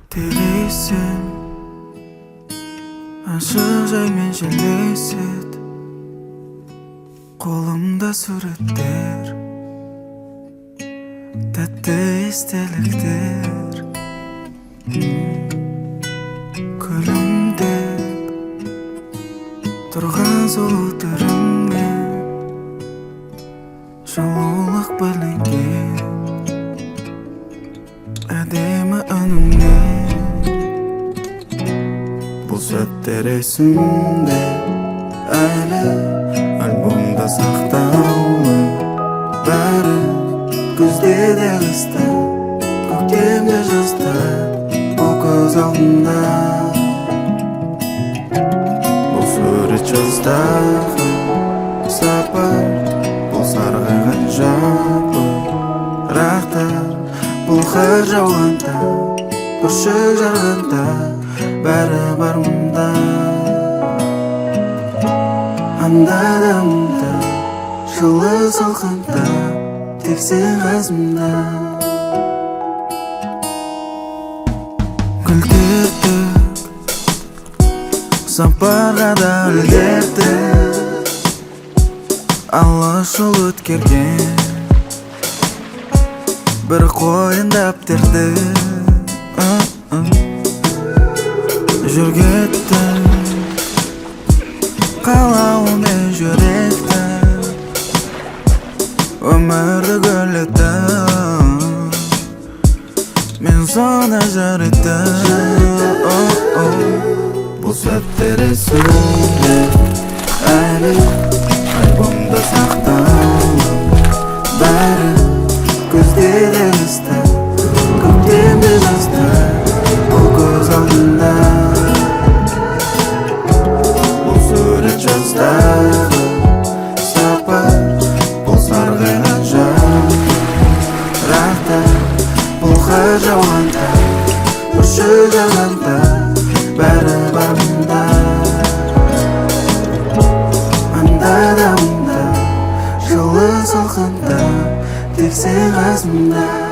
Değilsin, aşık jaymen şeleset. Kolumda suretler, tatlı istelikler. Gülümde turgan soğuturumne, şoluk bilingen ademi önümde. Bu sözler esimde, hala albomda saktalı. Bari gözde de ısta, köktemde жазда, o göz aldında. Bu suret жаздағы сапар, бұл сарғайған жапы рақта, бұл қар жауғанда, бүршік жарғанда, бәрі бар мұнда. Анда да мұнда, жылы салқында, тек сен қасымда. Гүлдердік, сапарға да үлгердік, алыс жол өткерген бір қойындап тердік. Жүргеттік, қалауымен жүректік, өмірді гүлеттім, мен соны жыр еттім. Бұл сәттер есімде, әлі альбомда сақталып. Бәрі көзде де ысты, көктемде жазда, бұл көз алдында. Бұл сурет жаздағы сапар, бұл сарғайған жапырақта, бұл қар жауғанда, бүршік жарғанда, бәрі бар мұнда. Анда да мұнда, жылы салқында, тек сен қасымда.